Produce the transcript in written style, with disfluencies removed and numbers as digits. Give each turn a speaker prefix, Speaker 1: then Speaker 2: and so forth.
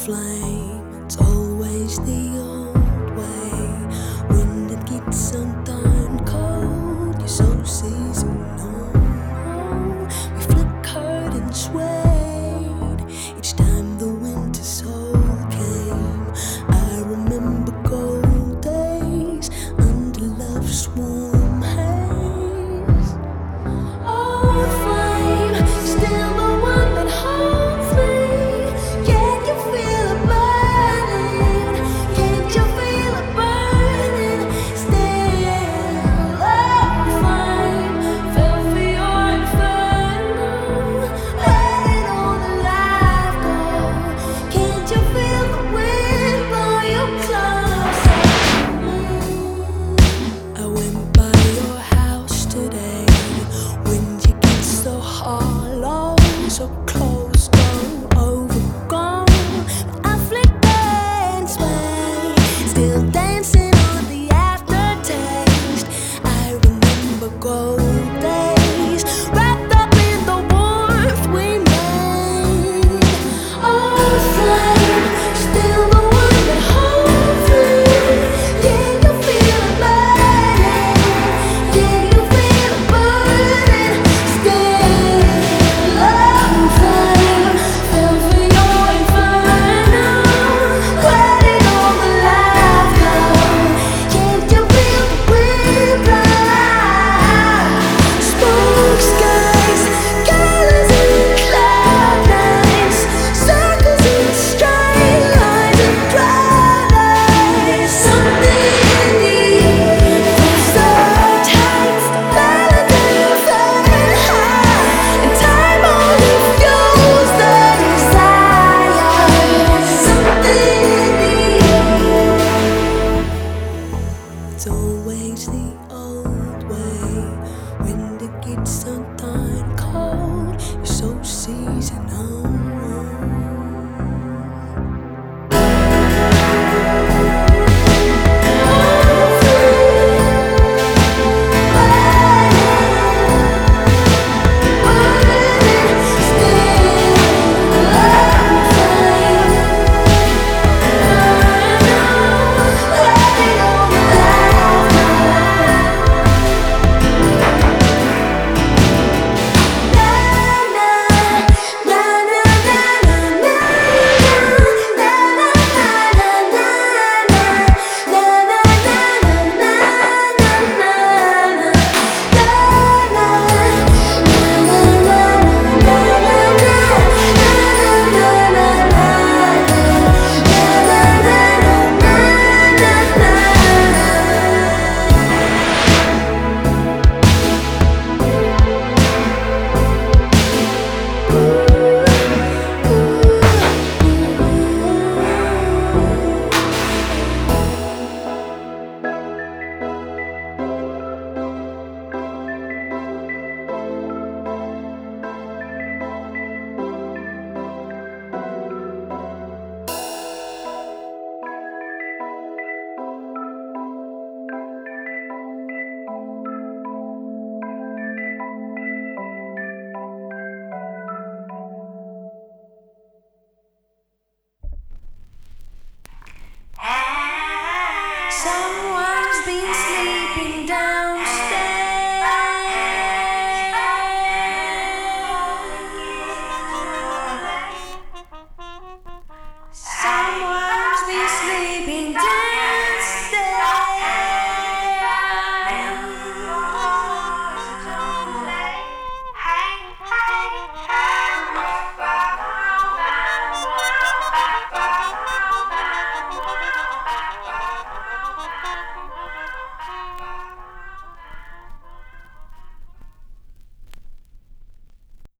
Speaker 1: flame. It's always the old way. When it gets undone cold, you're so seasonal. We flickered and swayed each time the winter soul came. I remember cold days under love's warm haze. Oh, flame, still the one that holds me. Can you feel it burning? Can't you feel it burning? Still, oh, flame, fell for your inferno. Letting all the life go. Can't you feel the wind blow you closer? I went by your house today. When you get so hollow, so close, so overgone, but I flicker and sway, still dancing on the aftertaste. I remember cold days wrapped up in the warmth we made. Oh, flame, still the one that holds me. Can you feel it burning? Can you feel it burning? Still, oh, flame, fell for your inferno. Letting all the life go. Can't you feel the wind blow? Smoke skies, colors in cloud nights, circles in straight lines and bright eyes. Something in the air feels so tight, Valentine flying high, and time only fuels the desire. Something in the air. It's always the old way. When it gets undone cold, you're so seasonal.